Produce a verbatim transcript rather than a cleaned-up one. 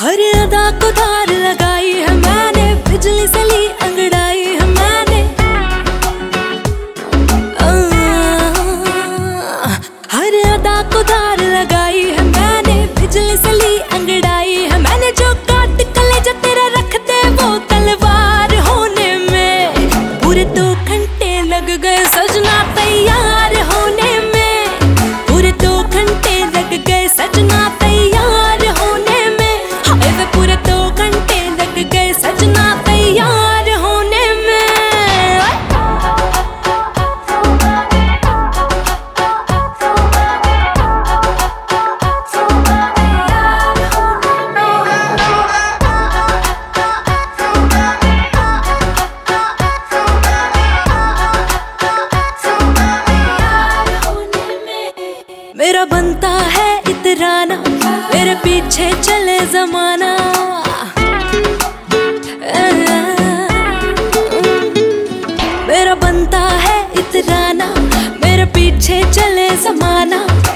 हर अदा को धार लगाई है मैंने, बिजली से ली अंगड़ाई है मैंने। आ, हर अदा को धार लगाई है मैंने, बिजली से ली अंगड़ाई है मैंने। जो काट कलेजा तेरा रख दे वो तलवार होने में, पूरे दो घंटे लग गए सजना तैयार होने में। पूरे दो घंटे लग गए सजना तैयार होने में। हाय वे पूरे दो घंटे लग गए सजना तैयार होने में। मेरा बनता है इतराना, मेरे पीछे चले जमाना। मेरा बनता है इतराना, मेरे पीछे चले जमाना।